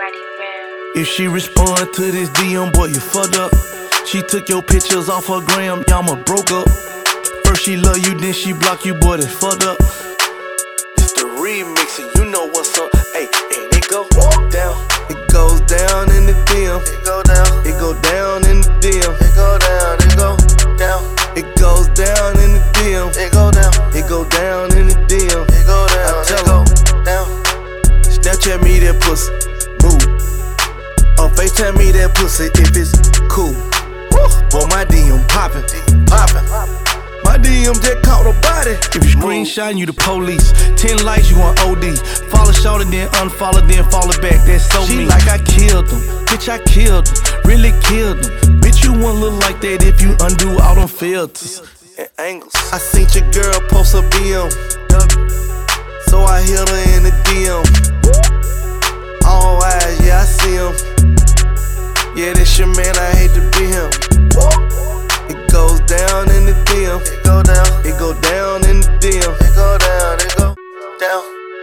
Roddy Ram. If she respond to this DM, boy, you fucked up. She took your pictures off her gram, y'all broke up. First she love you, then she block you, boy, that's fucked up. It's the remix and you know what's up. Hey, and it go down. It goes down in the DM. It go down. It go down in the DM. It go down. It go down. It goes down in the DM. It go down. It go down in the DM. It go down. I tell her down. Snapchat me that pussy, move. Or FaceTime me that pussy if it's cool. Boy, my DM poppin', poppin'. My DM just caught a body. If you screenshot, you the police. 10 likes, you on OD. Follow short and then unfollow, then follow back. That's so mean. She like I killed him. Bitch, I killed him. Really killed him. Bitch, you won't look like that if you undo all them filters and angles. I seen your girl post a BM, so I hit her in the DM. All eyes, yeah, I see him. Yeah, this your man, I hate to be him. It goes down in the DM. It go down. It go down in the DM. It go down. It go down.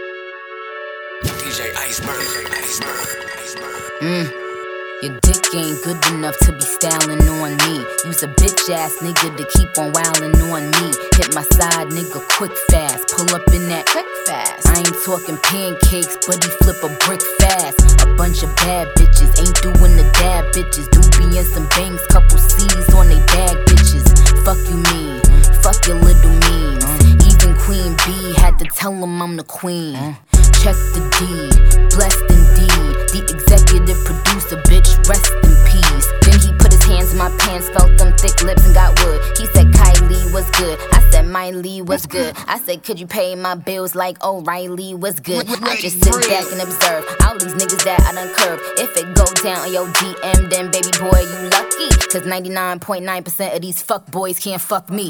DJ Iceberg. Your dick ain't good enough to be styling on me. You's a bitch ass nigga to keep on wildin' on me. Hit my side nigga quick fast. Pull up in that quick fast. I ain't talking pancakes, but he flip a brick fast. A bunch of bad bitches ain't doing the dab bitches. Doobie and some bangs, couple C's on they bag bitches. Fuck you mean, fuck your little memes. Even Queen B had to tell him I'm the queen. Check the deed, blessed indeed. The executive producer, bitch, rest in peace. Then he put his hands in my pants, felt them thick lips and got wood. He said Kylie was good, I said Miley was good. I said could you pay my bills like O'Reilly was good. I just sit back and observe all these niggas that I done curved. If it go down on your DM, then baby boy you lucky. Cause 99.9% of these fuck boys can't fuck me.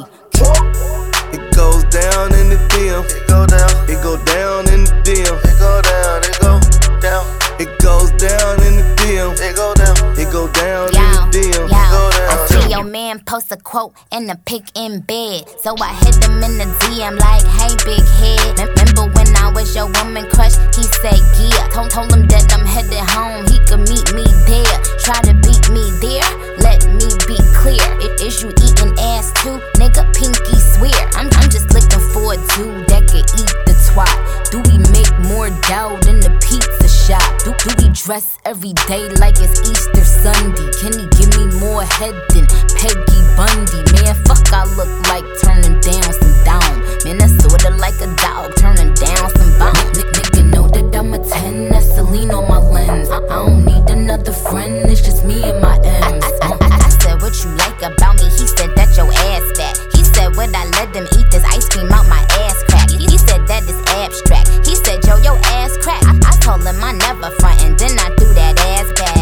It goes down in the DM. It go down. It go down in the DM. It go down. It go down. It goes down in the DM. It go down. It go down in the DM. It go down. I see your man post a quote and a pic in bed, so I hit him in the DM like, hey big head. Remember when I was your woman crush? He said yeah. Told him that I'm headed home. He could meet me there. Try to beat me there. Let me be clear. Is you eating ass too, nigga? Pinky swear. I'm just looking for a dude that can eat the twat. Do we make more dough than the pizza shop? Do we dress every day like it's Easter Sunday? Can he give me more head than Peggy Bundy? Man, fuck, I look like turning down some down. Man, that's sorta like a dog turning down some bone. Nigga know that I'm a 10, that's Celine on my lens. I don't need another friend, it's just me and my M's. I said what you like about me, he said that your ass fat. He said would I let them eat this ice cream out my ass crack? He said that is abstract. He said yo, your ass crack. I told him I never front and then I threw that ass back.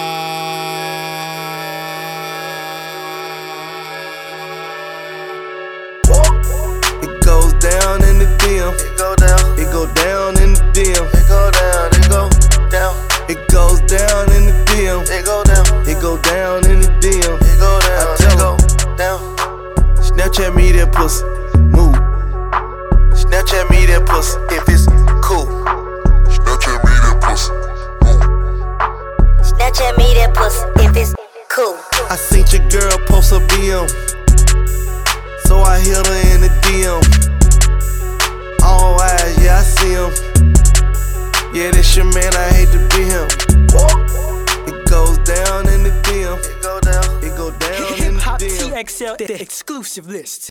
It goes down in the DM. It go down. It go down in the DM. It go down. It go down. It goes down in the DM. It go down. It go down in the DM. It go down. I tell her down. Snapchat me that pussy, move. Snapchat me that pussy if it's cool. Snapchat me that pussy. Snapchat me that pussy if it's cool. I seen your girl post a BM, so I hit her in the DM. All eyes, yeah, I see him. Yeah, this your man, I hate to be him. It goes down in the DM. It go down. It go down in the DM. Hip Hop TXL, the exclusive list.